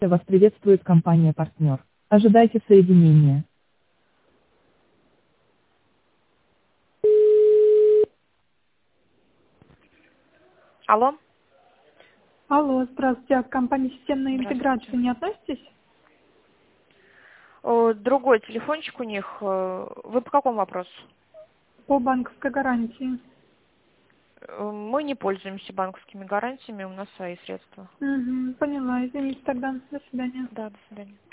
Вас приветствует компания-партнер. Ожидайте соединения. Алло, Алло, здравствуйте. А к компании системной интеграции здравствуйте. не относитесь? Другой телефончик у них. Вы по какому вопросу? По банковской гарантии. Мы не пользуемся банковскими гарантиями, у нас свои средства. Угу, поняла. Извините тогда. До свидания. Да, до свидания.